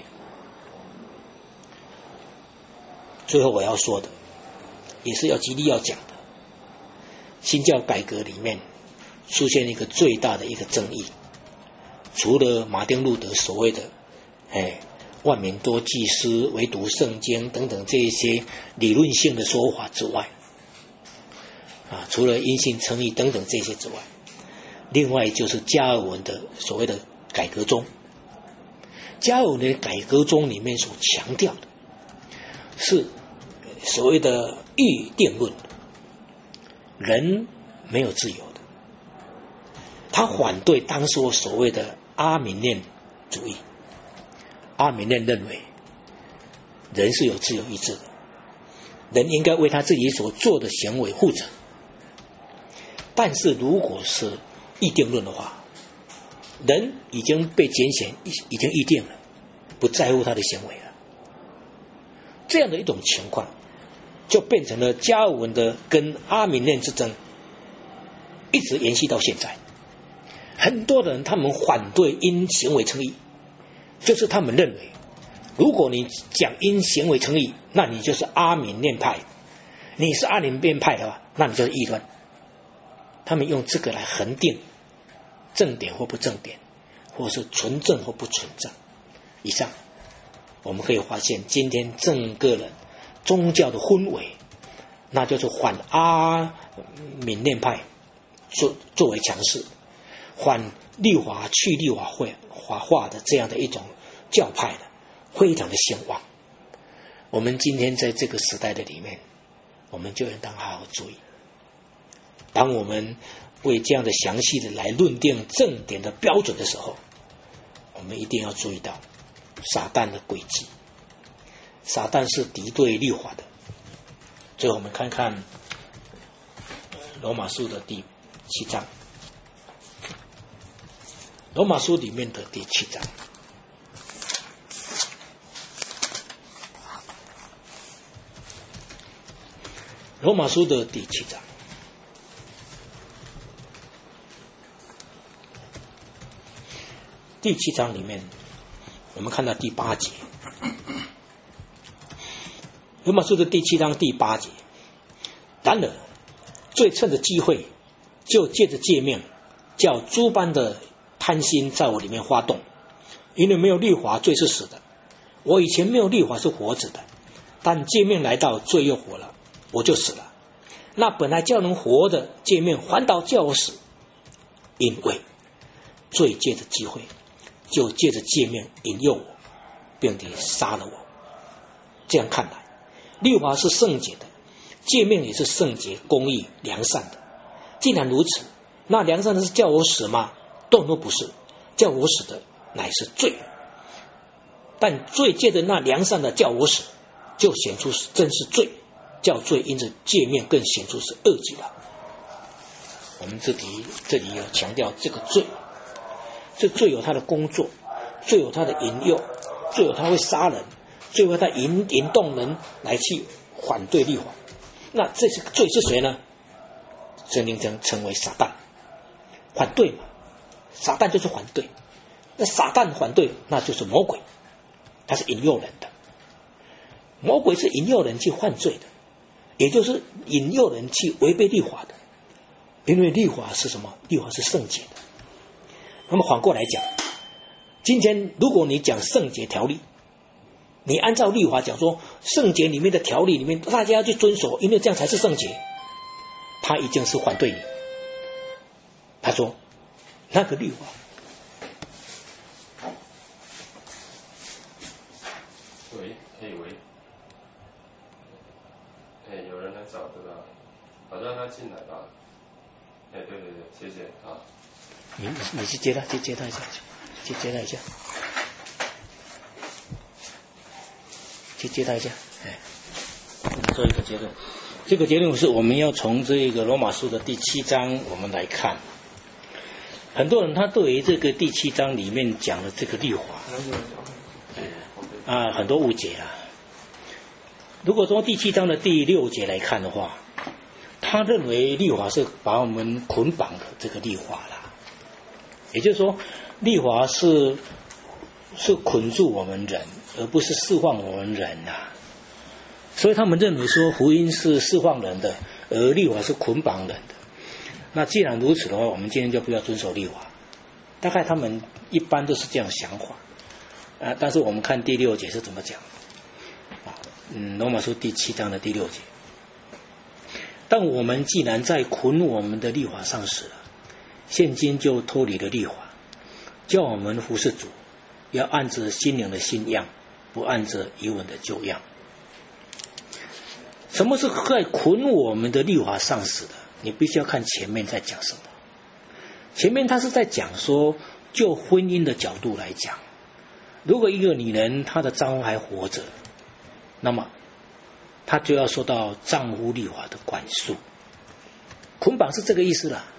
最后我要说的，也是要极力要讲的，新教改革里面出现一个最大的一个争议，除了马丁路德所谓的万民多祭司、唯独圣经等等这一些理论性的说法之外，除了因信称义等等这些之外，另外就是加尔文的所谓的改革宗。加尔文的改革宗里面所强调的是所谓的预定论，人没有自由的。他反对当时所谓的阿民念主义。阿民念认为人是有自由意志的，人应该为他自己所做的行为负责。但是如果是预定论的话，人已经被拣选，已经预定了，不在乎他的行为了。这样的一种情况就变成了加尔文的跟阿民念之争，一直延续到现在。很多人他们反对因行为称义，就是他们认为，如果你讲因行为称义，那你就是阿民念派，你是阿民念派的话，那你就是异端。他们用这个来恒定正典或不正典，或是纯正或不纯正。以上我们可以发现，今天整个人宗教的氛围，那就是反阿民念派作为强势，反律法去律法化的这样的一种教派的，非常的兴旺。我们今天在这个时代的里面，我们就应当好好注意。当我们为这样的详细的来论定正典的标准的时候，我们一定要注意到撒旦的诡计。撒旦是敌对律法的。最后我们看看罗马书的第7章，罗马书里面的第7章。罗马书的第7章，第7章里面，我们看到第8节。罗马书的第7章第8节，然而罪趁着机会，就借着诫命，叫诸般的贪心在我里面发动。因为没有律法，罪是死的；我以前没有律法是活着的，但诫命来到，罪又活了，我就死了。那本来叫人活的诫命，反倒叫我死，因为罪借着机会，就借着诫命引诱我，并且杀了我。这样看来，律法是圣洁的，诫命也是圣洁、公义、良善的。既然如此，那良善的是叫我死吗？断都不是，叫我死的乃是罪。但罪借着那良善的叫我死，就显出真是罪，叫罪因着诫命更显出是恶极了。我们这里要强调这个罪，这罪有他的工作，罪有他的引诱，罪有他会杀人，罪有他引动人来去反对律法。那这是罪是谁呢？圣经将称为撒旦，反对嘛，撒旦就是反对。那撒旦反对，那就是魔鬼，他是引诱人的。魔鬼是引诱人去犯罪的， 也就是引诱人去违背律法的。因为律法是什么？律法是圣洁的。那么反过来讲，今天如果你讲圣洁条例，你按照律法讲说圣洁里面的条例里面大家要去遵守，因为这样才是圣洁，他已经是反对你。他说那个律法， 可以喂，有人来找对吧？好，让他进来吧。对，谢谢啊。 你去接他，去接他一下，去接他一下，去接他一下。做一个结论。这个结论是我们要从这个罗马书的第7章我们来看。很多人他对于这个第7章里面讲的这个律法很多误解啦。如果从第7章的第6节来看的话，他认为律法是把我们捆绑的这个律法啦，也就是说律法是捆住我们人，而不是释放我们人啦。所以他们认为说福音是释放人的，而律法是捆绑人的。那既然如此的话，我们今天就不要遵守律法。大概他们一般都是这样想法但是我们看第6节是怎么讲罗马书第7章的第6节。但我们既然在捆我们的律法上死了，现今就脱离了律法，叫我们服侍主，要按着心灵的新样，不按着遗文的旧样。什么是在捆我们的律法上死的？你必须要看前面在讲什么。前面他是在讲说，就婚姻的角度来讲，如果一个女人她的丈夫还活着，那么她就要受到丈夫律法的管束。捆绑是这个意思啦。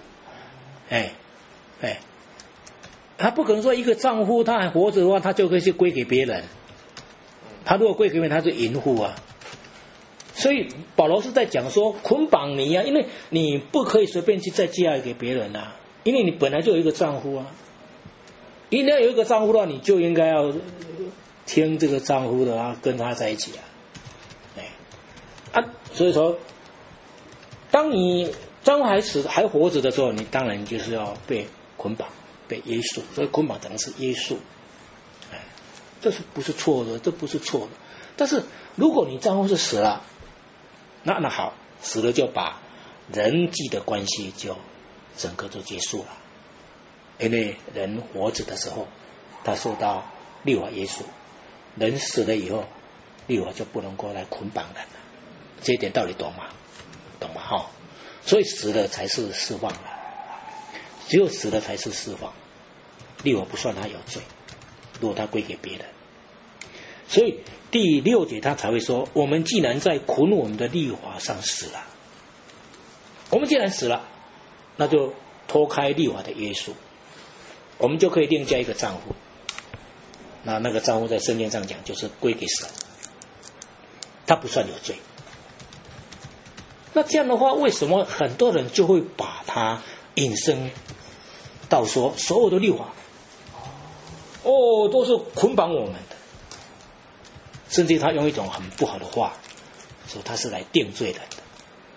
她不可能说一个丈夫他还活着的话，他就可以去归给别人。他如果归给别人，他是淫妇啊。所以保罗是在讲说捆绑你因为你不可以随便去再嫁给别人因为你本来就有一个丈夫应该有一个丈夫的话，你就应该要听这个丈夫的跟他在一起所以说当你丈夫还活着的时候，你当然就是要被捆绑，被约束。所以捆绑等于是约束这是不是错的？这不是错的。但是如果你丈夫是死了，那好，死了就把人际的关系就整个就结束了。因为人活着的时候他受到律法约束，人死了以后律法就不能够来捆绑人了。这一点道理懂吗？懂吗？所以死了才是释放了，只有死了才是释放，律法不算他有罪，如果他归给别人。所以第6节他才会说，我们既然在捆我们的律法上死了，我们既然死了，那就脱开律法的约束，我们就可以另加一个丈夫。那个丈夫在圣经上讲就是归给神，他不算有罪。那这样的话，为什么很多人就会把它引申到说所有的律法都是捆绑我们的？甚至他用一种很不好的话说他是来定罪人的。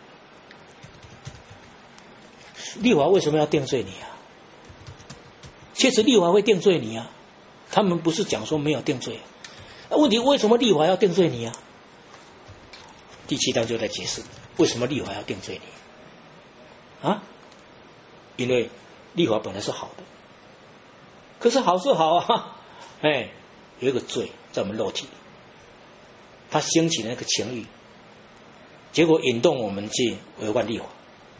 律法为什么要定罪你确实律法会定罪你他们不是讲说没有定罪问题为什么律法要定罪你第7章就在解释为什么律法要定罪你因为律法本来是好的，可是好是好有一个罪在我们肉体里，他兴起那个情欲，结果引动我们去违反律法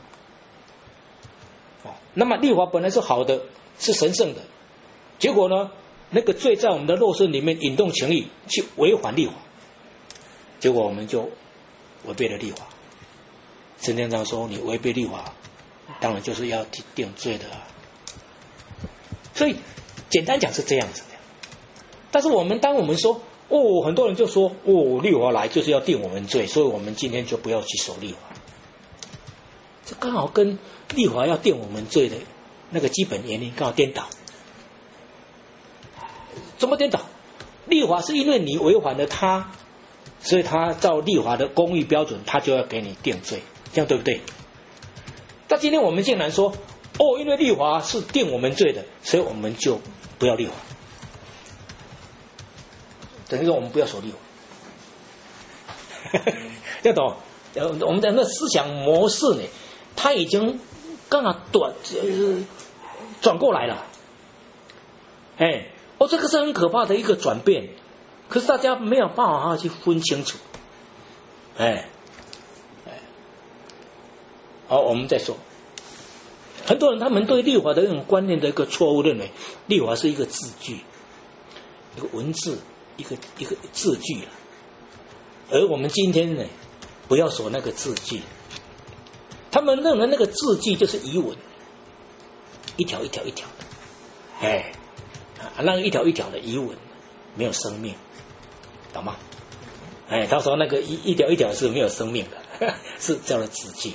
那么律法本来是好的，是神圣的，结果呢那个罪在我们的肉身里面引动情欲去违反律法，结果我们就违背了律法。圣经上说你违背律法当然就是要定罪的所以简单讲是这样子的。但是当我们说很多人就说律法来就是要定我们罪，所以我们今天就不要去守律法。这刚好跟律法要定我们罪的那个基本原因刚好颠倒。怎么颠倒？律法是因为你违反了它， 所以他照立法的公义标准，他就要给你定罪，这样对不对？但今天我们竟然说，哦，因为立法是定我们罪的，所以我们就不要立法，等于说我们不要守立法。要懂？我们的那思想模式呢，它已经刚好转过来了。这个是很可怕的一个转变，可是大家没有办法去分清楚。好，我们再说，很多人他们对立法的那种观念的一个错误认为，立法是一个字句，一个文字，一个字句。而我们今天呢，不要说那个字句，他们认为那个字句就是遗文，一条一条一条的，那个一条一条的遗文没有生命，懂吗？他说那个一条一条是没有生命的，是叫做字句。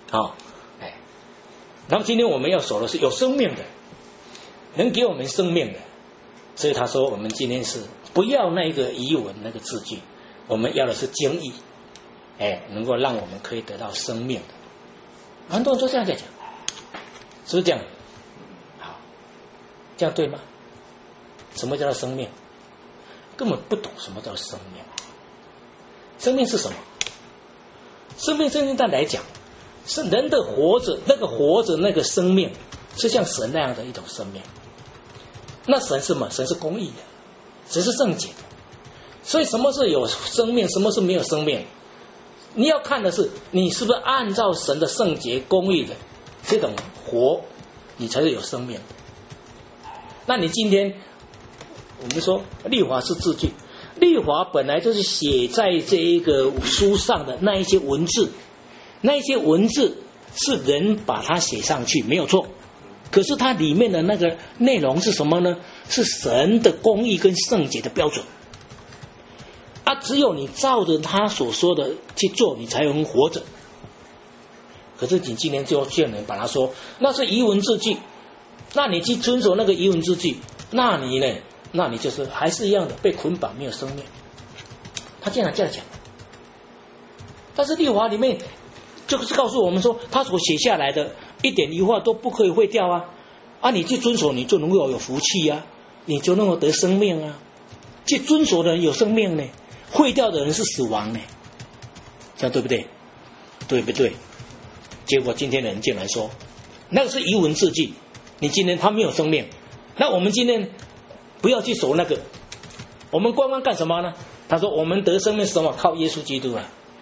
然后今天我们要守的是有生命的，能给我们生命的，所以他说我们今天是不要那个遗文那个字句，我们要的是经义，能够让我们可以得到生命的。很多人都这样在讲，是不是这样？好，这样对吗？什么叫做生命？根本不懂什么叫生命。生命是什么？生命真正来讲，是人的活着，那个生命是像神那样的一种生命。那神是什么？神是公义的，神是圣洁的。所以什么是有生命，什么是没有生命？你要看的是你是不是按照神的圣洁公义的这种活，你才是有生命的。那你今天我们说律法是字句，律法本来就是写在这一个书上的那一些文字，那一些文字是人把它写上去，没有错。可是它里面的那个内容是什么呢？是神的公义跟圣洁的标准。只有你照着他所说的去做，你才能活着。可是你今天就见人把他说那是遗文字句，那你去遵守那个遗文字句，那你呢？那你就是还是一样的被捆绑，没有生命。他竟然这样讲，但是律法里面就是告诉我们说，他所写下来的一点一画都不可以废掉你去遵守，你就能够有福气你就能够得生命去遵守的人有生命呢，废掉的人是死亡呢，这样对不对？对不对？结果今天的人竟然说那个是遗文字句，你今天他没有生命，那我们今天不要去守那个，我们光干什么呢？他说我们得生命是什么？靠耶稣基督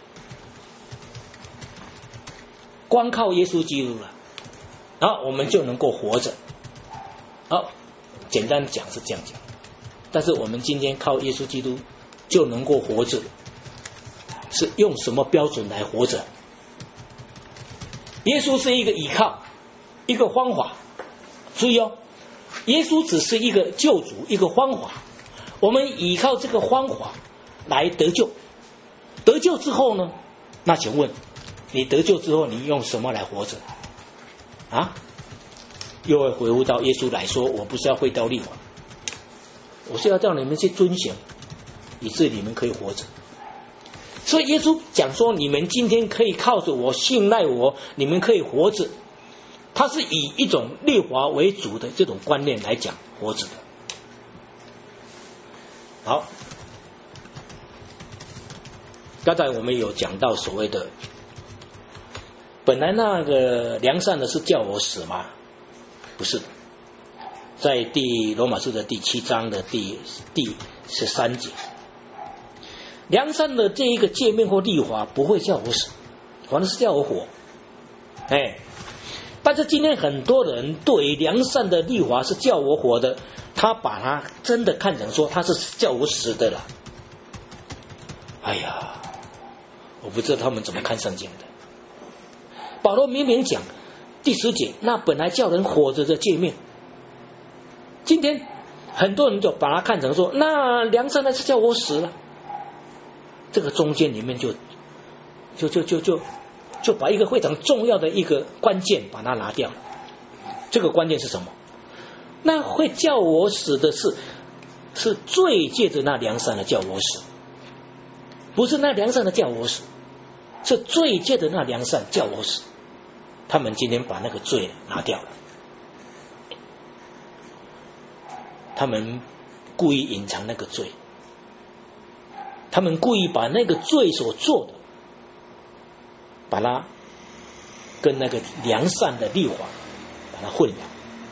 光靠耶稣基督然后我们就能够活着。好，简单讲是这样讲，但是我们今天靠耶稣基督就能够活着，是用什么标准来活着？耶稣是一个依靠，一个方法。注意耶稣只是一个救主，一个方法。我们依靠这个方法来得救。得救之后呢？那请问，你得救之后，你用什么来活着？又会回复到耶稣来说，我不是要废掉律法，我是要叫你们去遵行，以致你们可以活着。所以耶稣讲说，你们今天可以靠着我，信赖我，你们可以活着。他是以一种律法为主的这种观念来讲活着的。好，刚才我们有讲到所谓的，本来那个良善的是叫我死吗？不是的，在罗马书的第7章的第13节，良善的这一个诫命或律法不会叫我死，反而是叫我活。但是今天很多人对良善的律法是叫我活的，他把它真的看成说他是叫我死的了。我不知道他们怎么看圣经的。保罗明明讲第10节，那本来叫人活着的诫命，今天很多人就把它看成说，那良善的是叫我死了。这个中间里面就把一个非常重要的一个关键把它拿掉。这个关键是什么？那会叫我死的是罪借着那良善的叫我死。 不是那良善的叫我死，是罪界的那良善叫我死。他们今天把那个罪拿掉了，他们故意隐藏那个罪，他们故意把那个罪所做的，把它跟那个良善的律法把它混淆，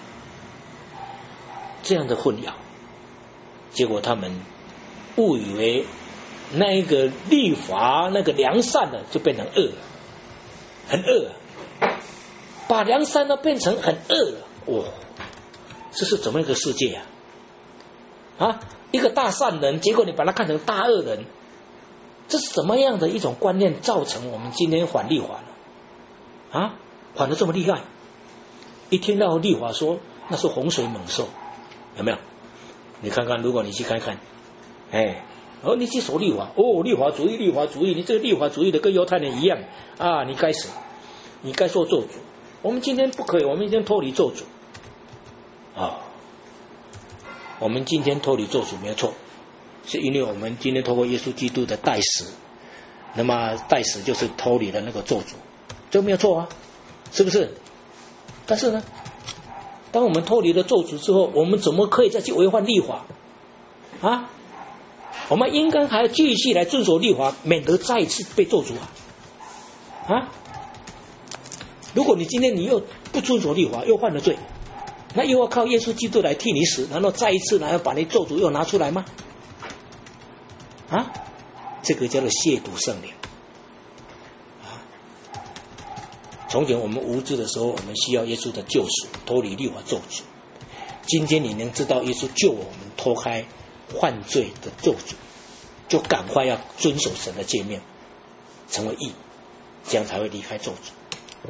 这样的混淆，结果他们误以为那一个律法那个良善的就变成恶了，很恶啊，把良善的变成很恶了。哦，这是怎么一个世界啊？啊，一个大善人，结果你把他看成大恶人，这是怎么样的一种观念造成我们今天反律法呢？啊，反得这么厉害，一听到律法说那是洪水猛兽，有没有？你看看，如果你去看看，你去守律法，律法主义，律法主义，你这个律法主义的跟犹太人一样啊，你该死，你该受咒诅。我们今天不可以，我们今天脱离咒诅啊，我们今天脱离咒诅没有错，是因为我们今天透过耶稣基督的代死，那么代死就是脱离了那个咒诅，这没有错啊，是不是？但是呢，当我们脱离了咒诅之后，我们怎么可以再去违反律法啊？我们应该还要继续来遵守律法，免得再一次被咒诅啊！如果你今天你又不遵守律法，又犯了罪，那又要靠耶稣基督来替你死，然后再一次要把你咒诅又拿出来吗？啊，这个叫做亵渎圣灵啊！从前我们无知的时候，我们需要耶稣的救赎，脱离律法咒诅。今天你能知道耶稣救我们脱开犯罪的咒诅，就赶快要遵守神的诫命，成为义，这样才会离开咒诅。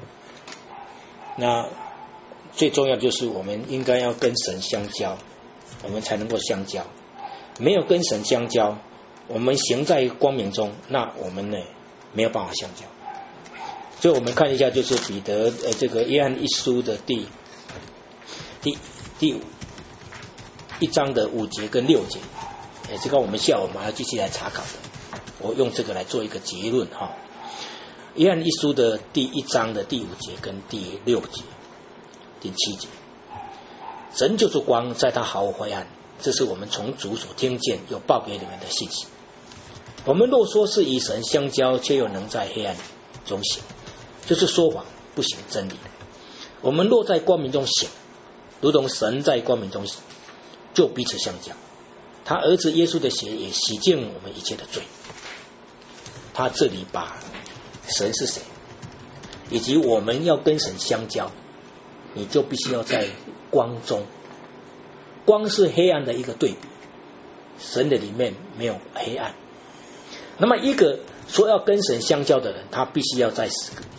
那最重要就是我们应该要跟神相交，我们才能够相交。没有跟神相交，我们行在光明中，那我们呢没有办法相交。所以我们看一下，就是彼得这个约翰一书的第1章的5节跟6节，这个我们下午还要继续来查考的。我用这个来做一个结论哈。约翰一书的第1章的第5节跟第6节、第7节，神就是光，在他毫无灰暗，这是我们从主所听见又报给你们的信息。我们若说是与神相交，却又能在黑暗中行，就是说谎不行真理。我们若在光明中行，如同神在光明中行，就彼此相交。他儿子耶稣的血也洗净我们一切的罪。他这里把神是谁，以及我们要跟神相交，你就必须要在光中。光是黑暗的一个对比，神的里面没有黑暗。那么一个说要跟神相交的人，他必须要在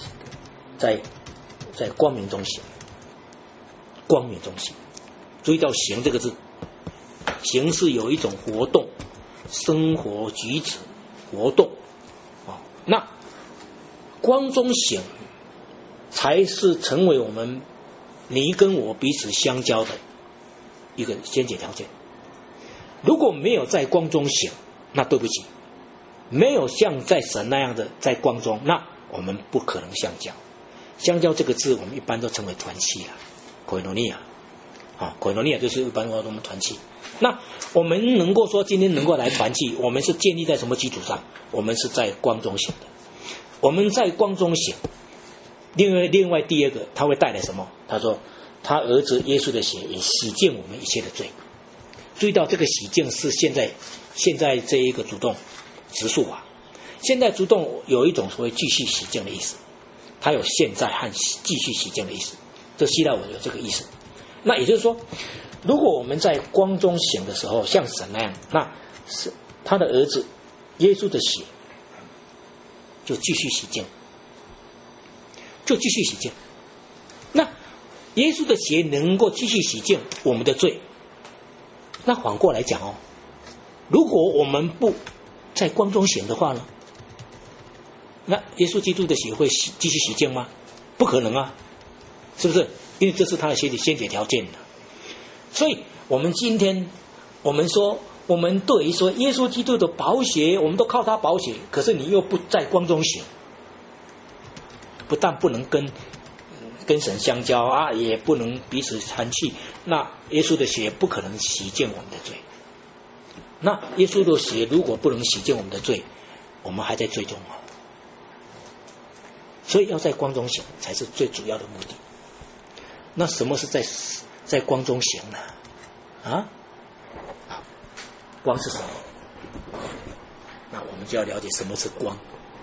光明中行。光明中行，注意到行这个字，行是有一种活动，生活举止活动那光中行才是成为我们你跟我彼此相交的一个先决条件。如果没有在光中行，那对不起，没有像在神那样的在光中，那我们不可能相交。相交这个字我们一般都称为团契啦，koinonia koinonia 就是一般我们团契。那我们能够说今天能够来团契，我们是建立在什么基础上？我们是在光中行的。我们在光中行，另外第二个他会带来什么？他说他儿子耶稣的血也洗净我们一切的罪。注意到这个洗净是现在这一个主动直述法，现在主动有一种所谓继续洗净的意思，它有现在和继续洗净的意思，这希腊文有这个意思。那也就是说，如果我们在光中行的时候像神那样，那是他的儿子耶稣的血就继续洗净，那耶稣的血能够继续洗净我们的罪。那反过来讲如果我们不在光中行的话呢，那耶稣基督的血会继续洗净吗？不可能啊，是不是？因为这是他的先决条件。所以我们今天我们说我们对于说耶稣基督的宝血，我们都靠他宝血，可是你又不在光中行，不但不能跟神相交啊，也不能彼此残弃。那耶稣的血不可能洗净我们的罪。那耶稣的血如果不能洗净我们的罪，我们还在罪中啊。所以要在光中行才是最主要的目的。那什么是在光中行呢？啊，光是什么？那我们就要了解什么是光。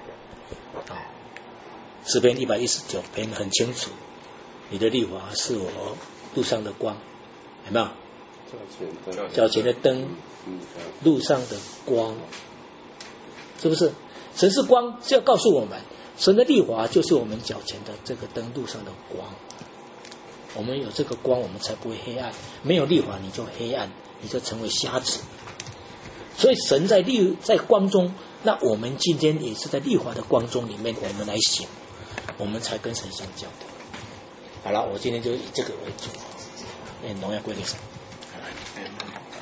诗篇119篇很清楚，你的律法是我路上的光，有没有？脚前的灯，路上的光，是不是？神是光，是要告诉我们，神的律法就是我们脚前的这个灯，路上的光。我们有这个光，我们才不会黑暗。没有律法，你就黑暗，你就成为瞎子。所以神在光中，那我们今天也是在律法的光中里面，我们来行，我们才跟神相交的。好了，我今天就以这个为主，荣耀归给神。